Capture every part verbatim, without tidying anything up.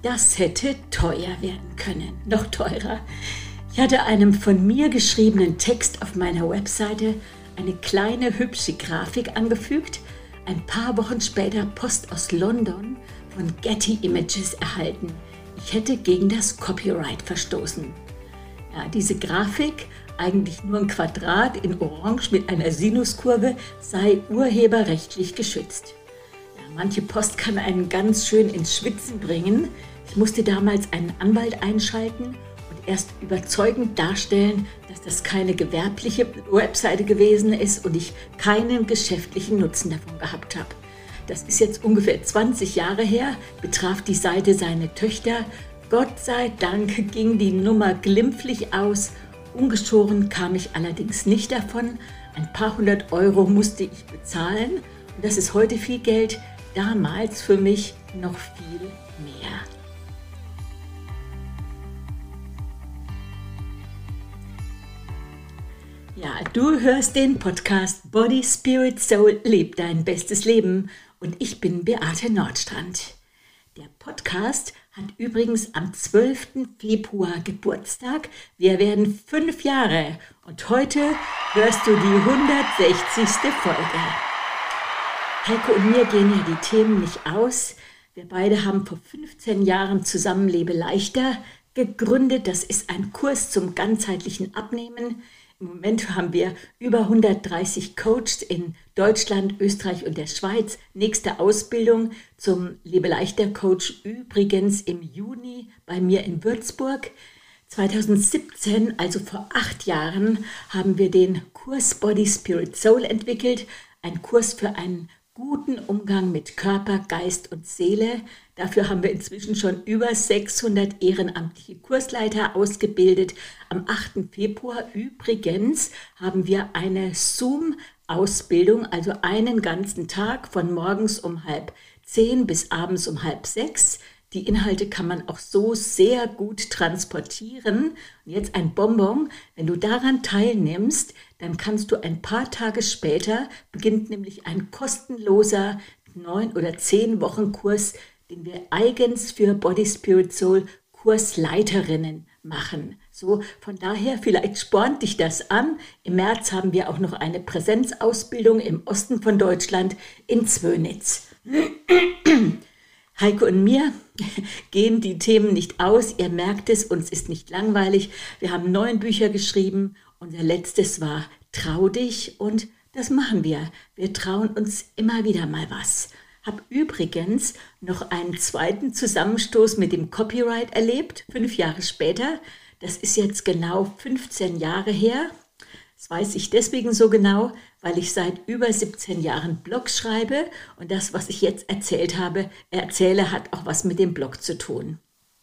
Das hätte teuer werden können, noch teurer. Ich hatte einem von mir geschriebenen Text auf meiner Webseite eine kleine hübsche Grafik angefügt, ein paar Wochen später Post aus London von Getty Images erhalten. Ich hätte gegen das Copyright verstoßen. Ja, diese Grafik, eigentlich nur ein Quadrat in Orange mit einer Sinuskurve, sei urheberrechtlich geschützt. Ja, manche Post kann einen ganz schön ins Schwitzen bringen. Ich musste damals einen Anwalt einschalten und erst überzeugend darstellen, dass das keine gewerbliche Webseite gewesen ist und ich keinen geschäftlichen Nutzen davon gehabt habe. Das ist jetzt ungefähr zwanzig Jahre her, betraf die Seite seine Töchter. Gott sei Dank ging die Nummer glimpflich aus. Ungeschoren kam ich allerdings nicht davon. Ein paar hundert Euro musste ich bezahlen. Und das ist heute viel Geld, damals für mich noch viel mehr. Ja, du hörst den Podcast Body, Spirit, Soul, leb dein bestes Leben und ich bin Beate Nordstrand. Der Podcast hat übrigens am zwölften Februar Geburtstag. Wir werden fünf Jahre und heute hörst du die hundertsechzigste Folge. Heike und mir gehen ja die Themen nicht aus. Wir beide haben vor fünfzehn Jahren zusammen Lebe leichter gegründet. Das ist ein Kurs zum ganzheitlichen Abnehmen. Im Moment haben wir über hundertdreißig Coaches in Deutschland, Österreich und der Schweiz. Nächste Ausbildung zum Lebeleichter-Coach übrigens im Juni bei mir in Würzburg. zweitausendsiebzehn, also vor acht Jahren, haben wir den Kurs Body, Spirit, Soul entwickelt. Ein Kurs für einen guten Umgang mit Körper, Geist und Seele. Dafür haben wir inzwischen schon über sechshundert ehrenamtliche Kursleiter ausgebildet. Am achten Februar übrigens haben wir eine Zoom-Ausbildung, also einen ganzen Tag von morgens um halb zehn bis abends um halb sechs. Die Inhalte kann man auch so sehr gut transportieren. Und jetzt ein Bonbon, wenn du daran teilnimmst, dann kannst du ein paar Tage später, beginnt nämlich ein kostenloser neun oder zehn Wochen Kurs, den wir eigens für Body, Spirit, Soul Kursleiterinnen machen. So, von daher, vielleicht spornt dich das an. Im März haben wir auch noch eine Präsenzausbildung im Osten von Deutschland in Zwönitz. Heike und mir gehen die Themen nicht aus. Ihr merkt es, uns ist nicht langweilig. Wir haben neun Bücher geschrieben. Unser letztes war Trau dich und das machen wir. Wir trauen uns immer wieder mal was. Habe übrigens noch einen zweiten Zusammenstoß mit dem Copyright erlebt, fünf Jahre später. Das ist jetzt genau fünfzehn Jahre her. Das weiß ich deswegen so genau, weil ich seit über siebzehn Jahren Blogs schreibe und das, was ich jetzt erzählt habe, erzähle, hat auch was mit dem Blog zu tun.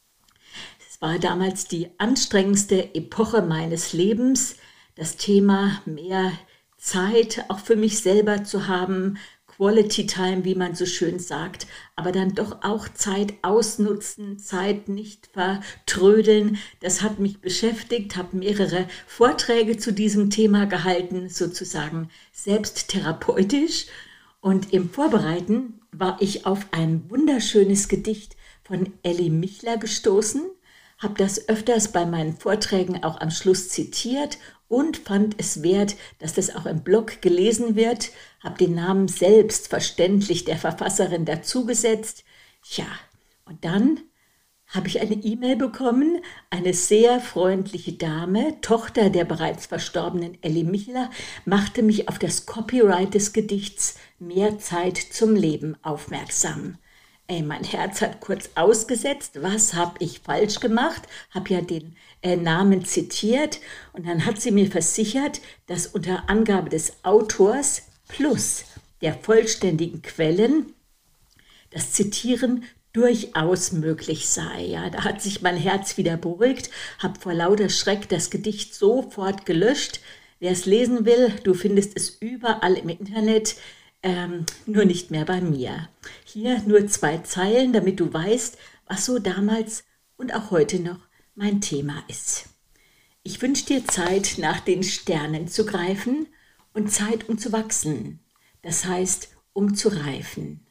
Es war damals die anstrengendste Epoche meines Lebens, das Thema mehr Zeit auch für mich selber zu haben, Quality Time, wie man so schön sagt, aber dann doch auch Zeit ausnutzen, Zeit nicht vertrödeln. Das hat mich beschäftigt, habe mehrere Vorträge zu diesem Thema gehalten, sozusagen selbsttherapeutisch. Und im Vorbereiten war ich auf ein wunderschönes Gedicht von Elli Michler gestoßen, habe das öfters bei meinen Vorträgen auch am Schluss zitiert und fand es wert, dass das auch im Blog gelesen wird, habe den Namen selbstverständlich der Verfasserin dazugesetzt. Ja, und dann habe ich eine E-Mail bekommen, eine sehr freundliche Dame, Tochter der bereits verstorbenen Elli Michler, machte mich auf das Copyright des Gedichts Mehr Zeit zum Leben aufmerksam. Ey, mein Herz hat kurz ausgesetzt, was habe ich falsch gemacht, habe ja den äh, Namen zitiert und dann hat sie mir versichert, dass unter Angabe des Autors plus der vollständigen Quellen das Zitieren durchaus möglich sei. Ja, da hat sich mein Herz wieder beruhigt, habe vor lauter Schreck das Gedicht sofort gelöscht. Wer es lesen will, du findest es überall im Internet, ähm, nur nicht mehr bei mir. Hier nur zwei Zeilen, damit du weißt, was so damals und auch heute noch mein Thema ist. Ich wünsche dir Zeit, nach den Sternen zu greifen und Zeit, um zu wachsen. Das heißt, um zu reifen.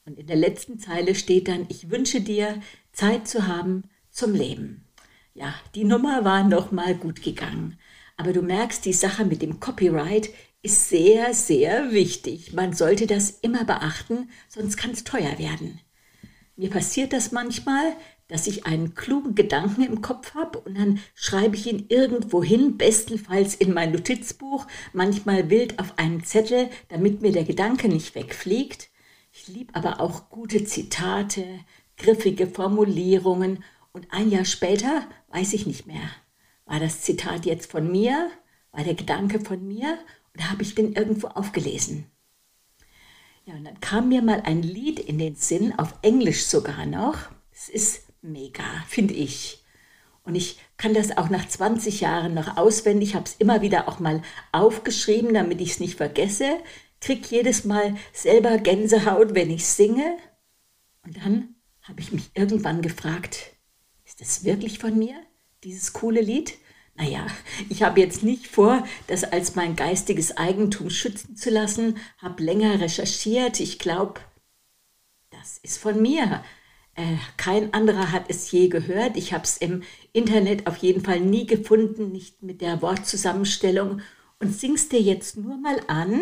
Und in der letzten Zeile steht dann, ich wünsche dir, Zeit zu haben zum Leben. Ja, die Nummer war nochmal gut gegangen. Aber du merkst, die Sache mit dem Copyright ist sehr, sehr wichtig. Man sollte das immer beachten, sonst kann es teuer werden. Mir passiert das manchmal, dass ich einen klugen Gedanken im Kopf habe und dann schreibe ich ihn irgendwo hin, bestenfalls in mein Notizbuch, manchmal wild auf einen Zettel, damit mir der Gedanke nicht wegfliegt. Ich liebe aber auch gute Zitate, griffige Formulierungen und ein Jahr später weiß ich nicht mehr. War das Zitat jetzt von mir? War der Gedanke von mir? Oder habe ich den irgendwo aufgelesen? Ja, und dann kam mir mal ein Lied in den Sinn, auf Englisch sogar noch. Es ist mega, finde ich. Und ich kann das auch nach zwanzig Jahren noch auswendig, habe es immer wieder auch mal aufgeschrieben, damit ich es nicht vergesse. Krieg jedes Mal selber Gänsehaut, wenn ich singe. Und dann habe ich mich irgendwann gefragt, ist das wirklich von mir, dieses coole Lied? Naja, ich habe jetzt nicht vor, das als mein geistiges Eigentum schützen zu lassen, habe länger recherchiert. Ich glaube, das ist von mir. Äh, kein anderer hat es je gehört. Ich habe es im Internet auf jeden Fall nie gefunden, nicht mit der Wortzusammenstellung. Und sing's dir jetzt nur mal an,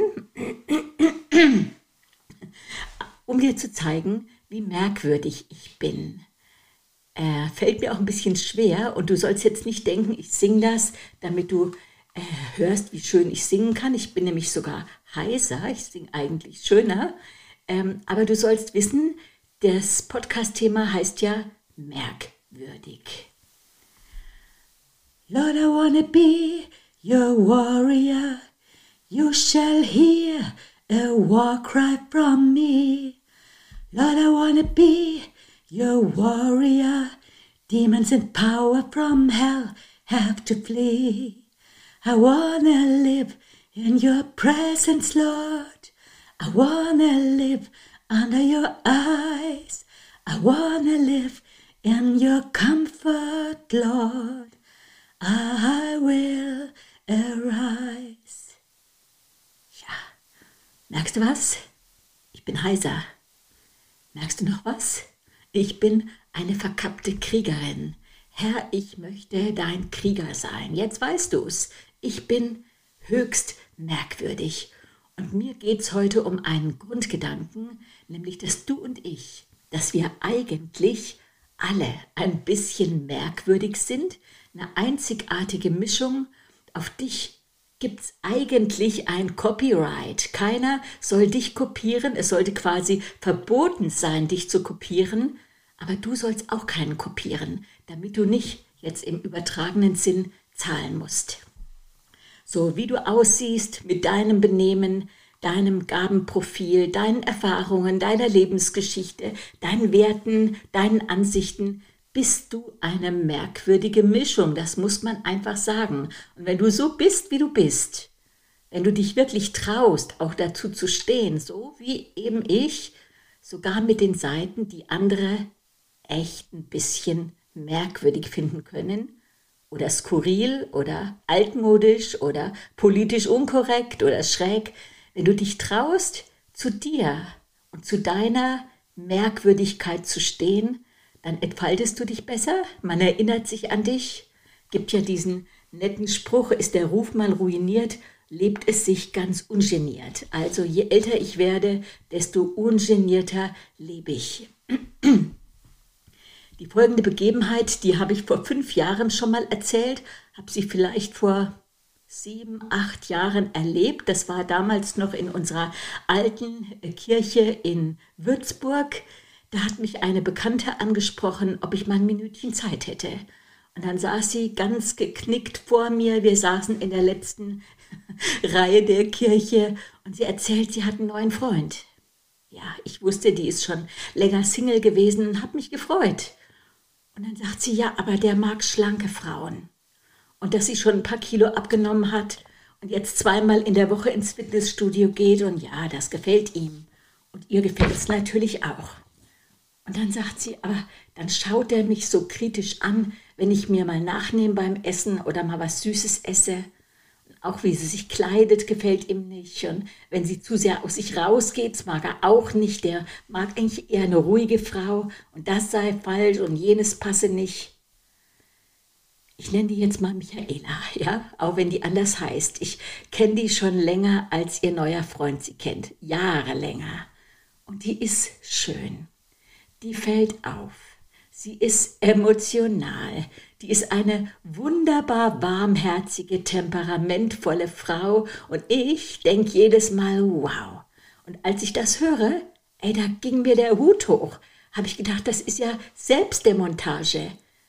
um dir zu zeigen, wie merkwürdig ich bin. Äh, fällt mir auch ein bisschen schwer und du sollst jetzt nicht denken, ich singe das, damit du äh, hörst, wie schön ich singen kann. Ich bin nämlich sogar heiser, ich singe eigentlich schöner. Ähm, aber du sollst wissen, das Podcast-Thema heißt ja merkwürdig. Lord, I wanna be your warrior. You shall hear a war cry from me. Lord, I wanna be your warrior. Demons and power from hell have to flee. I wanna live in your presence, Lord. I wanna live under your eyes. I wanna live in your comfort, Lord. I will arise. Ja, merkst du was? Ich bin heiser. Merkst du noch was? Ich bin eine verkappte Kriegerin. Herr, ich möchte dein Krieger sein. Jetzt weißt du's. Ich bin höchst merkwürdig. Und mir geht's heute um einen Grundgedanken, nämlich, dass du und ich, dass wir eigentlich alle ein bisschen merkwürdig sind, eine einzigartige Mischung. Auf dich gibt's eigentlich ein Copyright. Keiner soll dich kopieren. Es sollte quasi verboten sein, dich zu kopieren. Aber du sollst auch keinen kopieren, damit du nicht jetzt im übertragenen Sinn zahlen musst. So wie du aussiehst mit deinem Benehmen, deinem Gabenprofil, deinen Erfahrungen, deiner Lebensgeschichte, deinen Werten, deinen Ansichten, bist du eine merkwürdige Mischung. Das muss man einfach sagen. Und wenn du so bist, wie du bist, wenn du dich wirklich traust, auch dazu zu stehen, so wie eben ich, sogar mit den Seiten, die andere echt ein bisschen merkwürdig finden können oder skurril oder altmodisch oder politisch unkorrekt oder schräg. Wenn du dich traust, zu dir und zu deiner Merkwürdigkeit zu stehen, dann entfaltest du dich besser, man erinnert sich an dich. Gibt ja diesen netten Spruch, ist der Ruf mal ruiniert, lebt es sich ganz ungeniert. Also je älter ich werde, desto ungenierter lebe ich. Die folgende Begebenheit, die habe ich vor fünf Jahren schon mal erzählt, habe sie vielleicht vor sieben, acht Jahren erlebt. Das war damals noch in unserer alten Kirche in Würzburg. Da hat mich eine Bekannte angesprochen, ob ich mal ein Minütchen Zeit hätte. Und dann saß sie ganz geknickt vor mir. Wir saßen in der letzten Reihe der Kirche und sie erzählt, sie hat einen neuen Freund. Ja, ich wusste, die ist schon länger Single gewesen und habe mich gefreut. Und dann sagt sie, ja, aber der mag schlanke Frauen. Und dass sie schon ein paar Kilo abgenommen hat und jetzt zweimal in der Woche ins Fitnessstudio geht und ja, das gefällt ihm. Und ihr gefällt es natürlich auch. Und dann sagt sie, aber dann schaut er mich so kritisch an, wenn ich mir mal nachnehme beim Essen oder mal was Süßes esse. Und Auch wie sie sich kleidet, gefällt ihm nicht. Und wenn sie zu sehr aus sich rausgeht, das mag er auch nicht. Der mag eigentlich eher eine ruhige Frau. Und das sei falsch und jenes passe nicht. Ich nenne die jetzt mal Michaela, ja, auch wenn die anders heißt. Ich kenne die schon länger, als ihr neuer Freund sie kennt. Jahre länger. Und die ist schön. Die fällt auf. Sie ist emotional. Die ist eine wunderbar warmherzige, temperamentvolle Frau. Und ich denke jedes Mal, wow. Und als ich das höre, ey, da ging mir der Hut hoch. Habe ich gedacht, das ist ja Selbstdemontage.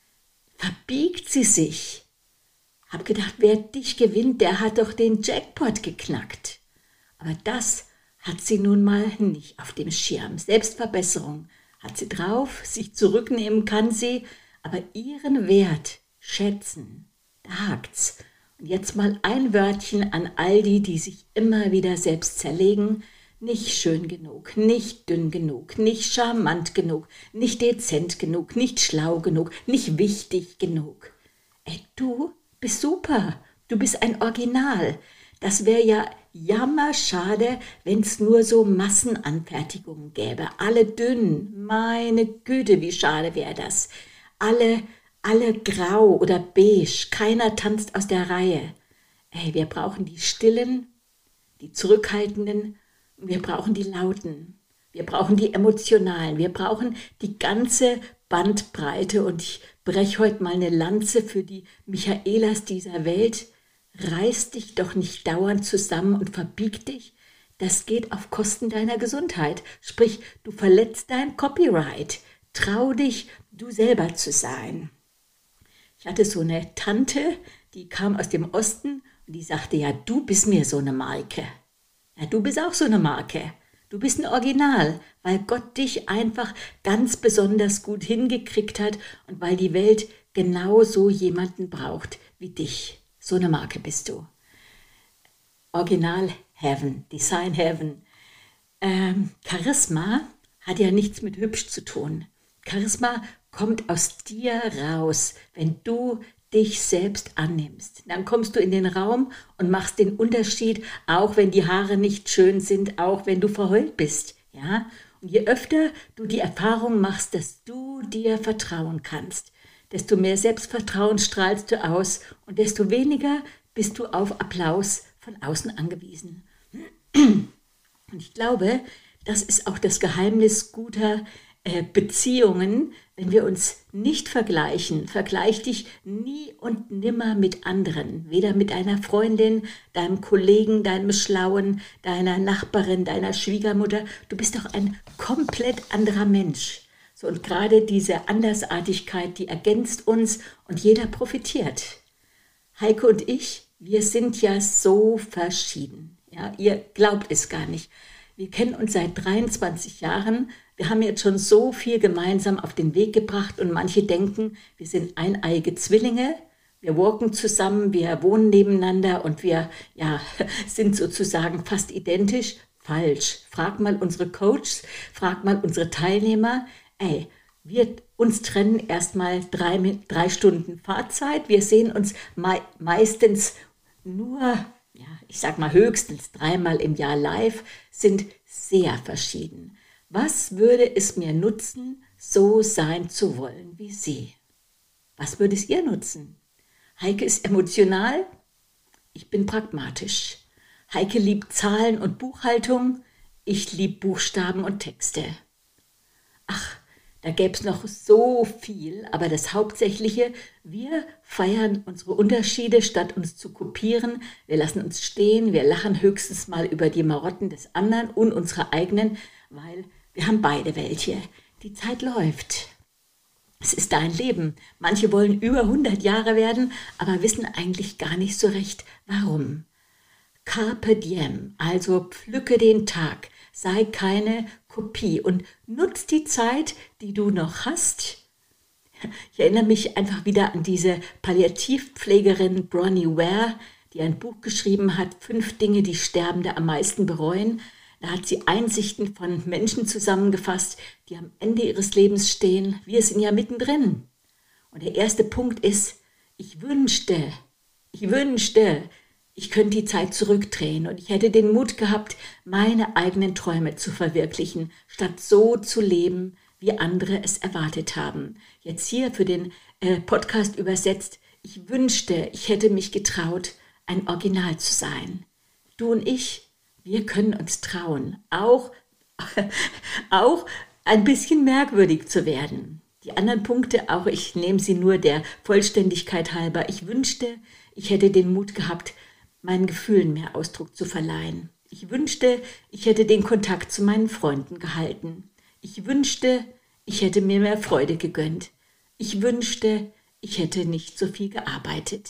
Verbiegt sie sich. Hab gedacht, wer dich gewinnt, der hat doch den Jackpot geknackt. Aber das hat sie nun mal nicht auf dem Schirm. Selbstverbesserung hat sie drauf, sich zurücknehmen kann sie, aber ihren Wert schätzen, da hakt's. Und jetzt mal ein Wörtchen an all die, die sich immer wieder selbst zerlegen. Nicht schön genug, nicht dünn genug, nicht charmant genug, nicht dezent genug, nicht schlau genug, nicht wichtig genug. Ey, du bist super, du bist ein Original. Das wäre ja jammerschade, wenn es nur so Massenanfertigungen gäbe. Alle dünn, meine Güte, wie schade wäre das. Alle, alle grau oder beige, keiner tanzt aus der Reihe. Ey, wir brauchen die Stillen, die Zurückhaltenden, wir brauchen die Lauten, wir brauchen die Emotionalen, wir brauchen die ganze Bandbreite. Und ich breche heute mal eine Lanze für die Michaelas dieser Welt. Reiß dich doch nicht dauernd zusammen und verbieg dich. Das geht auf Kosten deiner Gesundheit. Sprich, du verletzt dein Copyright. Trau dich, du selber zu sein. Ich hatte so eine Tante, die kam aus dem Osten und die sagte, ja, du bist mir so eine Marke. Ja, du bist auch so eine Marke. Du bist ein Original, weil Gott dich einfach ganz besonders gut hingekriegt hat und weil die Welt genau so jemanden braucht wie dich. So eine Marke bist du. Original Heaven, Design Heaven. Ähm, Charisma hat ja nichts mit hübsch zu tun. Charisma kommt aus dir raus, wenn du dich selbst annimmst. Dann kommst du in den Raum und machst den Unterschied, auch wenn die Haare nicht schön sind, auch wenn du verheult bist. Ja? Und je öfter du die Erfahrung machst, dass du dir vertrauen kannst, desto mehr Selbstvertrauen strahlst du aus und desto weniger bist du auf Applaus von außen angewiesen. Und ich glaube, das ist auch das Geheimnis guter äh, Beziehungen, wenn wir uns nicht vergleichen. Vergleich dich nie und nimmer mit anderen, weder mit deiner Freundin, deinem Kollegen, deinem Schlauen, deiner Nachbarin, deiner Schwiegermutter. Du bist doch ein komplett anderer Mensch. So, und gerade diese Andersartigkeit, die ergänzt uns und jeder profitiert. Heike und ich, wir sind ja so verschieden. Ja, ihr glaubt es gar nicht. Wir kennen uns seit dreiundzwanzig Jahren. Wir haben jetzt schon so viel gemeinsam auf den Weg gebracht und manche denken, wir sind eineiige Zwillinge. Wir walken zusammen, wir wohnen nebeneinander und wir ja, sind sozusagen fast identisch. Falsch. Frag mal unsere Coaches, frag mal unsere Teilnehmer. Ey, wir uns trennen erstmal drei, drei Stunden Fahrzeit. Wir sehen uns mei- meistens nur, ja, ich sag mal höchstens dreimal im Jahr live, sind sehr verschieden. Was würde es mir nutzen, so sein zu wollen wie sie? Was würde es ihr nutzen? Heike ist emotional, ich bin pragmatisch. Heike liebt Zahlen und Buchhaltung, ich liebe Buchstaben und Texte. Ach, da gäbe es noch so viel, aber das Hauptsächliche, wir feiern unsere Unterschiede, statt uns zu kopieren. Wir lassen uns stehen, wir lachen höchstens mal über die Marotten des anderen und unsere eigenen, weil wir haben beide welche. Die Zeit läuft. Es ist dein Leben. Manche wollen über hundert Jahre werden, aber wissen eigentlich gar nicht so recht, warum. Carpe diem, also pflücke den Tag. Sei keine Kopie und nutz die Zeit, die du noch hast. Ich erinnere mich einfach wieder an diese Palliativpflegerin Bronnie Ware, die ein Buch geschrieben hat, Fünf Dinge, die Sterbende am meisten bereuen. Da hat sie Einsichten von Menschen zusammengefasst, die am Ende ihres Lebens stehen. Wir sind ja mittendrin. Und der erste Punkt ist, ich wünschte, ich wünschte, ich könnte die Zeit zurückdrehen und ich hätte den Mut gehabt, meine eigenen Träume zu verwirklichen, statt so zu leben, wie andere es erwartet haben. Jetzt hier für den äh, Podcast übersetzt, ich wünschte, ich hätte mich getraut, ein Original zu sein. Du und ich, wir können uns trauen, auch, auch ein bisschen merkwürdig zu werden. Die anderen Punkte, auch ich nehme sie nur der Vollständigkeit halber. Ich wünschte, ich hätte den Mut gehabt, meinen Gefühlen mehr Ausdruck zu verleihen. Ich wünschte, ich hätte den Kontakt zu meinen Freunden gehalten. Ich wünschte, ich hätte mir mehr Freude gegönnt. Ich wünschte, ich hätte nicht so viel gearbeitet.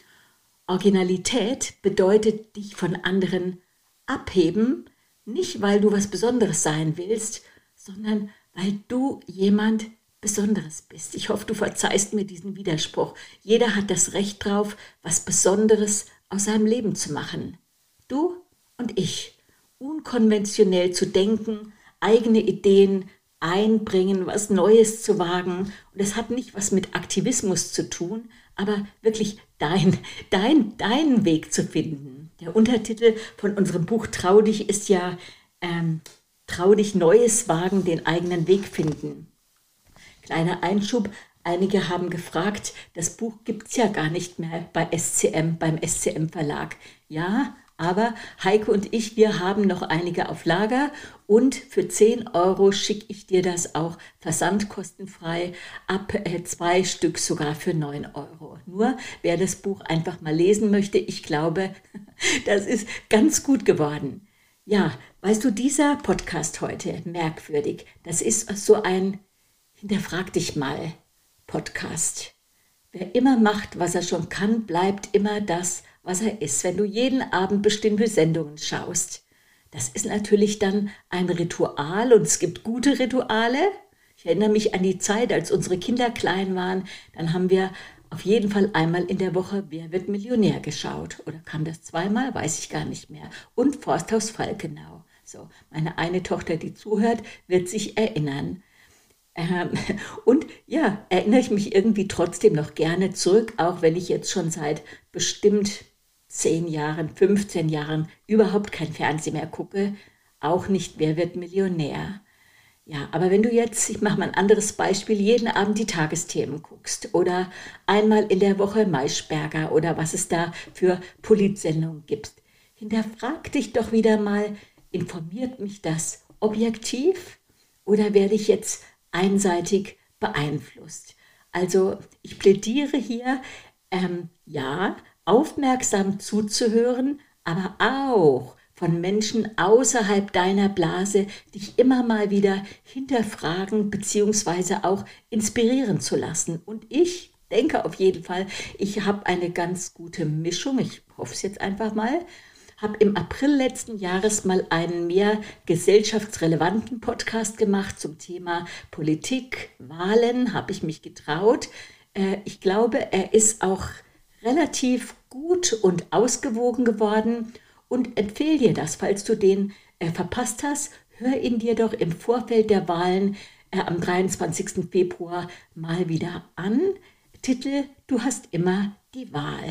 Originalität bedeutet, dich von anderen abheben, nicht weil du was Besonderes sein willst, sondern weil du jemand Besonderes bist. Ich hoffe, du verzeihst mir diesen Widerspruch. Jeder hat das Recht drauf, was Besonderes aus seinem Leben zu machen. Du und ich, unkonventionell zu denken, eigene Ideen einbringen, was Neues zu wagen. Und das hat nicht was mit Aktivismus zu tun, aber wirklich dein, dein, deinen Weg zu finden. Der Untertitel von unserem Buch Trau dich ist ja ähm, Trau dich Neues wagen, den eigenen Weg finden. Kleiner Einschub, einige haben gefragt, das Buch gibt es ja gar nicht mehr bei S C M, beim S C M Verlag. Ja, aber Heike und ich, wir haben noch einige auf Lager und für zehn Euro schicke ich dir das auch versandkostenfrei, ab äh, zwei Stück sogar für neun Euro. Nur wer das Buch einfach mal lesen möchte, ich glaube, das ist ganz gut geworden. Ja, weißt du, dieser Podcast heute, merkwürdig, das ist so ein Hinterfrag dich mal Podcast. Wer immer macht, was er schon kann, bleibt immer das, was er ist. Wenn du jeden Abend bestimmte Sendungen schaust, das ist natürlich dann ein Ritual und es gibt gute Rituale. Ich erinnere mich an die Zeit, als unsere Kinder klein waren, dann haben wir auf jeden Fall einmal in der Woche Wer wird Millionär geschaut. Oder kam das zweimal? Weiß ich gar nicht mehr. Und Forsthaus Falkenau. So, meine eine Tochter, die zuhört, wird sich erinnern. Ähm, und ja, erinnere ich mich irgendwie trotzdem noch gerne zurück, auch wenn ich jetzt schon seit bestimmt zehn Jahren, fünfzehn Jahren überhaupt kein Fernsehen mehr gucke, auch nicht Wer wird Millionär. Ja, aber wenn du jetzt, ich mache mal ein anderes Beispiel, jeden Abend die Tagesthemen guckst oder einmal in der Woche Maischberger oder was es da für Politsendungen gibt, hinterfrag dich doch wieder mal, informiert mich das objektiv oder werde ich jetzt einseitig beeinflusst? Also ich plädiere hier, ähm, ja, aufmerksam zuzuhören, aber auch von Menschen außerhalb deiner Blase dich immer mal wieder hinterfragen bzw. auch inspirieren zu lassen. Und ich denke auf jeden Fall, ich habe eine ganz gute Mischung, ich hoffe es jetzt einfach mal, habe im April letzten Jahres mal einen mehr gesellschaftsrelevanten Podcast gemacht zum Thema Politik, Wahlen, habe ich mich getraut. Äh, ich glaube, er ist auch relativ gut und ausgewogen geworden und empfehle dir das, falls du den äh, verpasst hast, hör ihn dir doch im Vorfeld der Wahlen äh, am dreiundzwanzigsten Februar mal wieder an. Titel: Du hast immer die Wahl.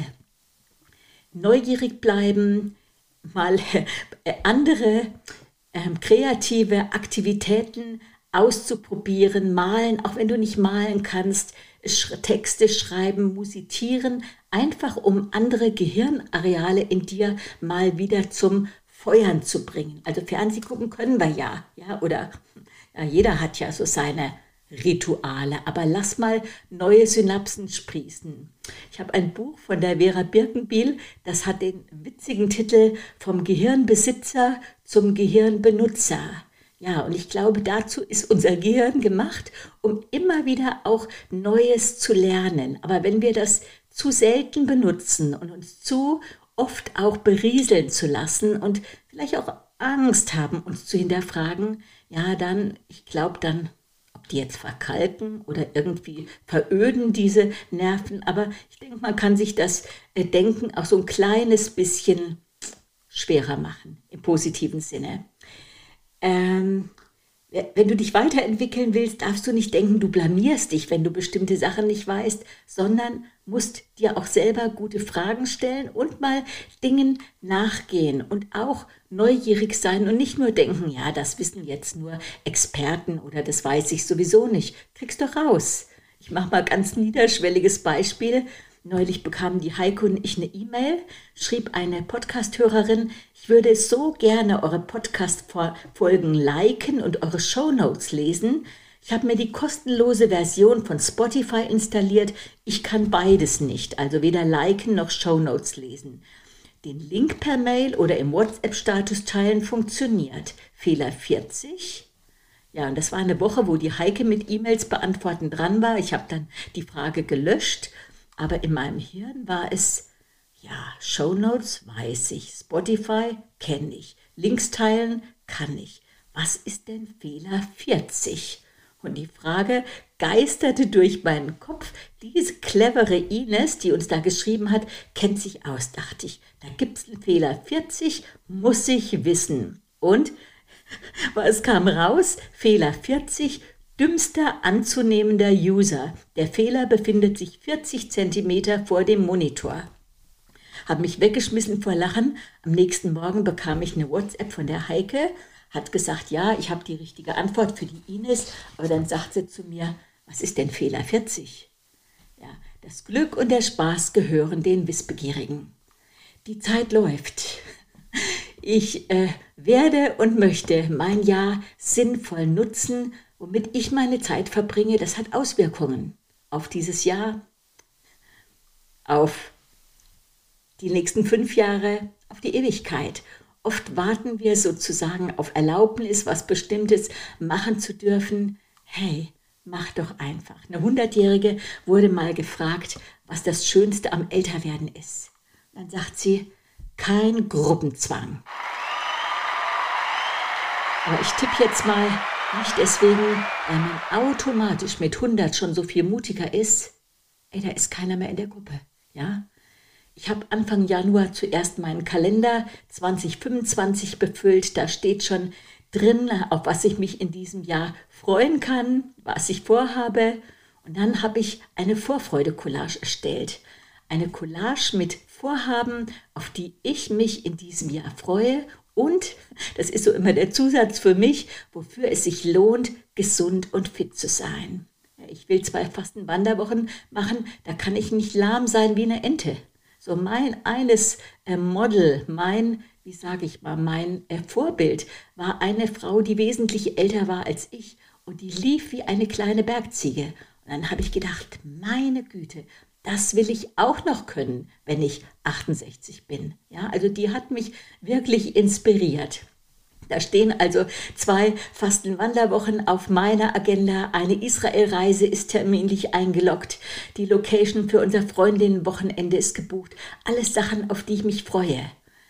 Neugierig bleiben, mal äh, andere äh, kreative Aktivitäten auszuprobieren, malen, auch wenn du nicht malen kannst, sch- Texte schreiben, musizieren, einfach um andere Gehirnareale in dir mal wieder zum Feuern zu bringen. Also Fernsehen gucken können wir ja, ja, oder ja, jeder hat ja so seine Rituale, aber lass mal neue Synapsen sprießen. Ich habe ein Buch von der Vera Birkenbiel, das hat den witzigen Titel Vom Gehirnbesitzer zum Gehirnbenutzer. Ja, und ich glaube, dazu ist unser Gehirn gemacht, um immer wieder auch Neues zu lernen. Aber wenn wir das zu selten benutzen und uns zu oft auch berieseln zu lassen und vielleicht auch Angst haben, uns zu hinterfragen, ja, dann, ich glaube, dann die jetzt verkalken oder irgendwie veröden, diese Nerven. Aber ich denke, man kann sich das äh, Denken auch so ein kleines bisschen schwerer machen, im positiven Sinne. Ähm, Wenn du dich weiterentwickeln willst, darfst du nicht denken, du blamierst dich, wenn du bestimmte Sachen nicht weißt, sondern musst dir auch selber gute Fragen stellen und mal Dingen nachgehen und auch neugierig sein und nicht nur denken, ja, das wissen jetzt nur Experten oder das weiß ich sowieso nicht. Kriegst doch raus. Ich mache mal ganz niederschwelliges Beispiel. Neulich bekamen die Heike und ich eine E-Mail, schrieb eine Podcast-Hörerin, ich würde so gerne eure Podcast-Folgen liken und eure Shownotes lesen. Ich habe mir die kostenlose Version von Spotify installiert. Ich kann beides nicht, also weder liken noch Shownotes lesen. Den Link per Mail oder im WhatsApp-Status teilen funktioniert. Fehler vierzig. Ja, und das war eine Woche, wo die Heike mit E-Mails beantworten dran war. Ich habe dann die Frage gelöscht. Aber in meinem Hirn war es, ja, Shownotes weiß ich, Spotify kenne ich, Links teilen kann ich. Was ist denn Fehler vierzig? Und die Frage geisterte durch meinen Kopf. Diese clevere Ines, die uns da geschrieben hat, kennt sich aus, dachte ich. Da gibt es einen Fehler vierzig, muss ich wissen. Und was kam raus? Fehler vierzig, dümmster anzunehmender User. Der Fehler befindet sich vierzig Zentimeter vor dem Monitor. Habe mich weggeschmissen vor Lachen. Am nächsten Morgen bekam ich eine WhatsApp von der Heike, hat gesagt, ja, ich habe die richtige Antwort für die Ines, aber dann sagt sie zu mir, was ist denn Fehler vierzig? Ja, das Glück und der Spaß gehören den Wissbegierigen. Die Zeit läuft. Ich äh, werde und möchte mein Jahr sinnvoll nutzen, womit ich meine Zeit verbringe. Das hat Auswirkungen auf dieses Jahr, auf die nächsten fünf Jahre, auf die Ewigkeit. Oft warten wir sozusagen auf Erlaubnis, was Bestimmtes machen zu dürfen. Hey, mach doch einfach. Eine Hundertjährige wurde mal gefragt, was das Schönste am Älterwerden ist. Dann sagt sie, kein Gruppenzwang. Aber ich tippe jetzt mal, nicht deswegen, weil man automatisch mit hundert schon so viel mutiger ist. Ey, da ist keiner mehr in der Gruppe, ja? Ich habe Anfang Januar zuerst meinen Kalender zwanzig fünfundzwanzig befüllt. Da steht schon drin, auf was ich mich in diesem Jahr freuen kann, was ich vorhabe. Und dann habe ich eine Vorfreude-Collage erstellt. Eine Collage mit Vorhaben, auf die ich mich in diesem Jahr freue. Und, das ist so immer der Zusatz für mich, wofür es sich lohnt, gesund und fit zu sein. Ich will zwei Fastenwanderwochen machen, da kann ich nicht lahm sein wie eine Ente. So mein eines äh, Model, mein, wie sage ich mal, mein äh, Vorbild war eine Frau, die wesentlich älter war als ich und die lief wie eine kleine Bergziege. Und dann habe ich gedacht, meine Güte, das will ich auch noch können, wenn ich achtundsechzig bin. Ja, also die hat mich wirklich inspiriert. Da stehen also zwei Fastenwanderwochen auf meiner Agenda. Eine Israel-Reise ist terminlich eingeloggt. Die Location für unser Freundinnenwochenende ist gebucht. Alles Sachen, auf die ich mich freue.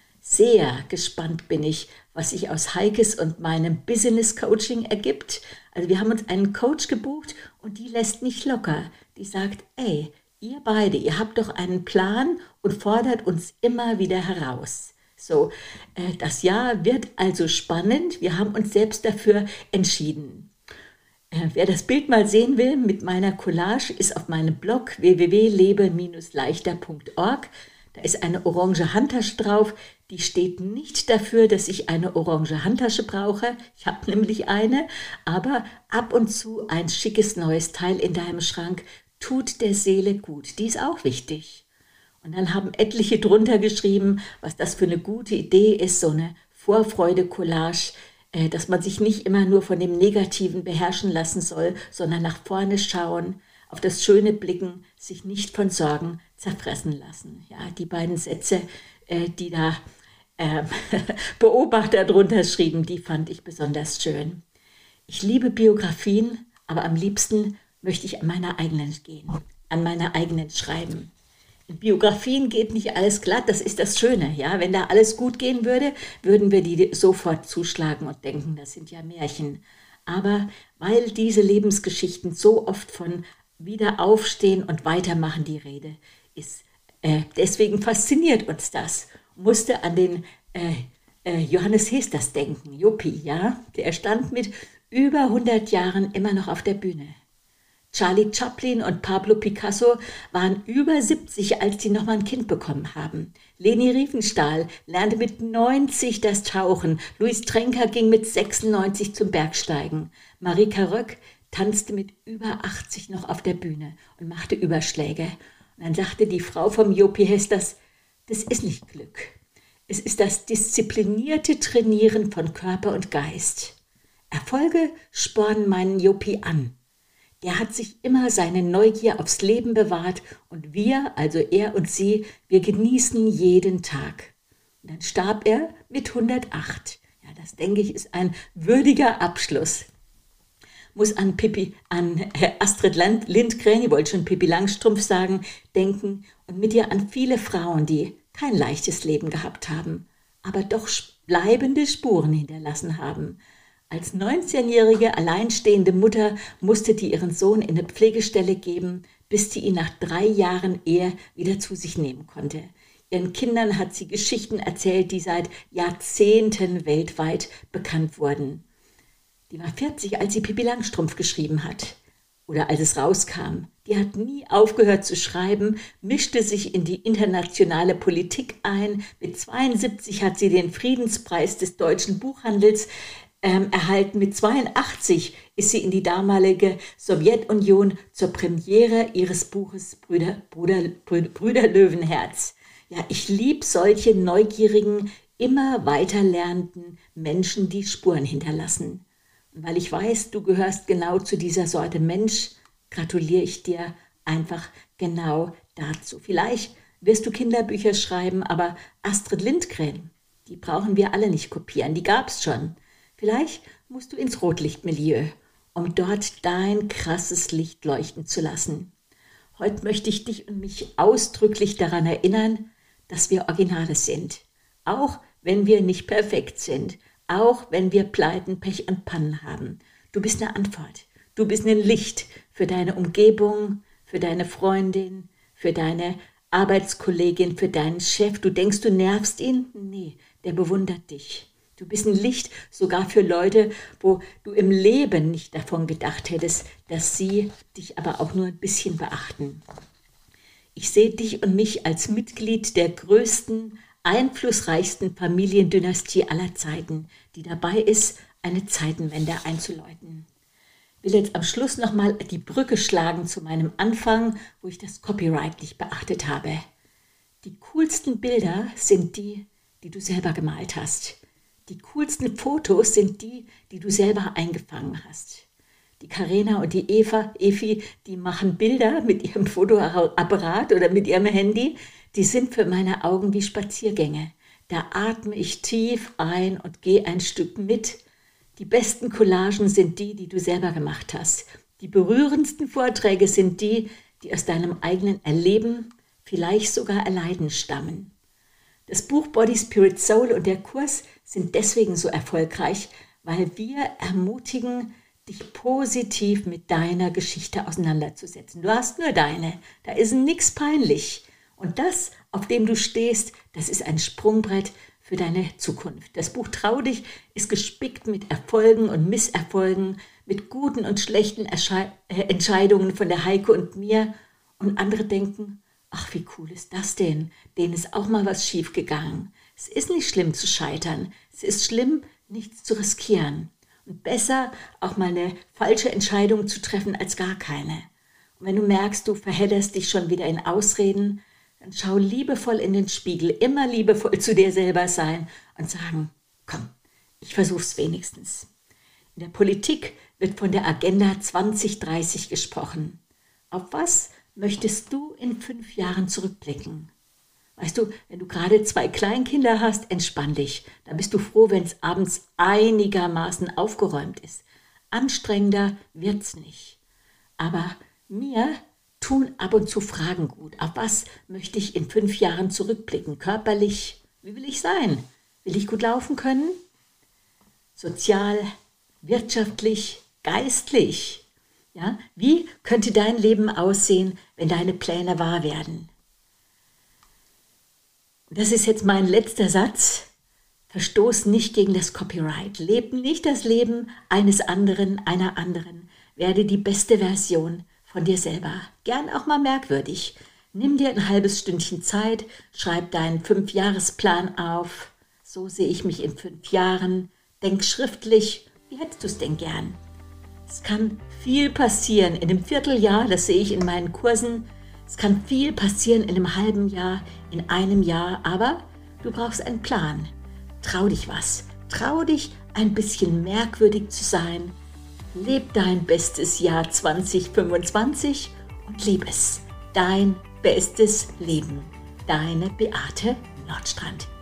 Sehr gespannt bin ich, was sich aus Heikes und meinem Business-Coaching ergibt. Also wir haben uns einen Coach gebucht und die lässt nicht locker. Die sagt, ey, ihr beide, ihr habt doch einen Plan und fordert uns immer wieder heraus. So, äh, das Jahr wird also spannend. Wir haben uns selbst dafür entschieden. Äh, wer das Bild mal sehen will mit meiner Collage, ist auf meinem Blog w w w punkt lebe Bindestrich leichter punkt org. Da ist eine orange Handtasche drauf. Die steht nicht dafür, dass ich eine orange Handtasche brauche. Ich habe nämlich eine. Aber ab und zu ein schickes neues Teil in deinem Schrank tut der Seele gut. Die ist auch wichtig. Und dann haben etliche drunter geschrieben, was das für eine gute Idee ist, so eine Vorfreude-Collage, äh, dass man sich nicht immer nur von dem Negativen beherrschen lassen soll, sondern nach vorne schauen, auf das Schöne blicken, sich nicht von Sorgen zerfressen lassen. Ja, die beiden Sätze, äh, die da äh, Beobachter drunter schrieben, die fand ich besonders schön. Ich liebe Biografien, aber am liebsten möchte ich an meiner eigenen gehen, an meiner eigenen schreiben. In Biografien geht nicht alles glatt, das ist das Schöne. Ja? Wenn da alles gut gehen würde, würden wir die sofort zuschlagen und denken, das sind ja Märchen. Aber weil diese Lebensgeschichten so oft von Wiederaufstehen und Weitermachen die Rede ist, äh, deswegen fasziniert uns das. Musste an den äh, äh, Johannes Hesters denken, Juppie, ja? Der stand mit über hundert Jahren immer noch auf der Bühne. Charlie Chaplin und Pablo Picasso waren über siebzig, als die nochmal ein Kind bekommen haben. Leni Riefenstahl lernte mit neunzig das Tauchen. Luis Trenker ging mit sechsundneunzig zum Bergsteigen. Marika Röck tanzte mit über achtzig noch auf der Bühne und machte Überschläge. Und dann sagte die Frau vom Jopi Hesters, das ist nicht Glück. Es ist das disziplinierte Trainieren von Körper und Geist. Erfolge spornen meinen Jopi an. Der hat sich immer seine Neugier aufs Leben bewahrt und wir, also er und sie, wir genießen jeden Tag. Und dann starb er mit hundertacht. Ja, das denke ich ist ein würdiger Abschluss. Muss an Pippi, an Astrid Lindgren, ich wollte schon Pippi Langstrumpf sagen, denken und mit ihr an viele Frauen, die kein leichtes Leben gehabt haben, aber doch bleibende Spuren hinterlassen haben. Als neunzehnjährige alleinstehende Mutter musste die ihren Sohn in eine Pflegestelle geben, bis sie ihn nach drei Jahren Ehe wieder zu sich nehmen konnte. Ihren Kindern hat sie Geschichten erzählt, die seit Jahrzehnten weltweit bekannt wurden. Die war vierzig, als sie Pippi Langstrumpf geschrieben hat. Oder als es rauskam. Die hat nie aufgehört zu schreiben, mischte sich in die internationale Politik ein. Mit zweiundsiebzig hat sie den Friedenspreis des deutschen Buchhandels ähm, erhalten. Mit zweiundachtzig ist sie in die damalige Sowjetunion zur Premiere ihres Buches Brüder, Bruder, Brüder, Brüder Löwenherz. Ja, ich liebe solche neugierigen, immer weiter lernenden Menschen, die Spuren hinterlassen. Und weil ich weiß, du gehörst genau zu dieser Sorte Mensch, gratuliere ich dir einfach genau dazu. Vielleicht wirst du Kinderbücher schreiben, aber Astrid Lindgren, die brauchen wir alle nicht kopieren, die gab's schon. Vielleicht musst du ins Rotlichtmilieu, um dort dein krasses Licht leuchten zu lassen. Heute möchte ich dich und mich ausdrücklich daran erinnern, dass wir Originale sind, auch wenn wir nicht perfekt sind, auch wenn wir Pleiten, Pech und Pannen haben. Du bist eine Antwort, du bist ein Licht für deine Umgebung, für deine Freundin, für deine Arbeitskollegin, für deinen Chef. Du denkst, du nervst ihn? Nee, der bewundert dich. Du bist ein Licht sogar für Leute, wo du im Leben nicht davon gedacht hättest, dass sie dich aber auch nur ein bisschen beachten. Ich sehe dich und mich als Mitglied der größten, einflussreichsten Familiendynastie aller Zeiten, die dabei ist, eine Zeitenwende einzuläuten. Ich will jetzt am Schluss nochmal die Brücke schlagen zu meinem Anfang, wo ich das Copyright nicht beachtet habe. Die coolsten Bilder sind die, die du selber gemalt hast. Die coolsten Fotos sind die, die du selber eingefangen hast. Die Carina und die Eva, Efi, die machen Bilder mit ihrem Fotoapparat oder mit ihrem Handy. Die sind für meine Augen wie Spaziergänge. Da atme ich tief ein und gehe ein Stück mit. Die besten Collagen sind die, die du selber gemacht hast. Die berührendsten Vorträge sind die, die aus deinem eigenen Erleben, vielleicht sogar Erleiden stammen. Das Buch Body, Spirit, Soul und der Kurs sind deswegen so erfolgreich, weil wir ermutigen, dich positiv mit deiner Geschichte auseinanderzusetzen. Du hast nur deine, da ist nichts peinlich. Und das, auf dem du stehst, das ist ein Sprungbrett für deine Zukunft. Das Buch Trau dich ist gespickt mit Erfolgen und Misserfolgen, mit guten und schlechten Ersche- äh, Entscheidungen von der Heike und mir. Und andere denken, ach, wie cool ist das denn? Denen ist auch mal was schief gegangen. Es ist nicht schlimm zu scheitern. Es ist schlimm, nichts zu riskieren. Und besser, auch mal eine falsche Entscheidung zu treffen, als gar keine. Und wenn du merkst, du verhedderst dich schon wieder in Ausreden, dann schau liebevoll in den Spiegel, immer liebevoll zu dir selber sein und sagen, komm, ich versuch's wenigstens. In der Politik wird von der Agenda zwanzig dreißig gesprochen. Auf was möchtest du in fünf Jahren zurückblicken? Weißt du, wenn du gerade zwei Kleinkinder hast, entspann dich. Da bist du froh, wenn es abends einigermaßen aufgeräumt ist. Anstrengender wird's nicht. Aber mir tun ab und zu Fragen gut. Auf was möchte ich in fünf Jahren zurückblicken? Körperlich, wie will ich sein? Will ich gut laufen können? Sozial, wirtschaftlich, geistlich? Ja? Wie könnte dein Leben aussehen, wenn deine Pläne wahr werden? Das ist jetzt mein letzter Satz. Verstoß nicht gegen das Copyright. Leb nicht das Leben eines anderen, einer anderen. Werde die beste Version von dir selber. Gern auch mal merkwürdig. Nimm dir ein halbes Stündchen Zeit, schreib deinen Fünfjahresplan auf. So sehe ich mich in fünf Jahren. Denk schriftlich. Wie hättest du es denn gern? Es kann viel passieren in einem Vierteljahr, das sehe ich in meinen Kursen. Es kann viel passieren in einem halben Jahr, in einem Jahr, aber du brauchst einen Plan. Trau dich was. Trau dich, ein bisschen merkwürdig zu sein. Leb dein bestes Jahr zwanzig fünfundzwanzig und leb es. Dein bestes Leben. Deine Beate Nordstrand.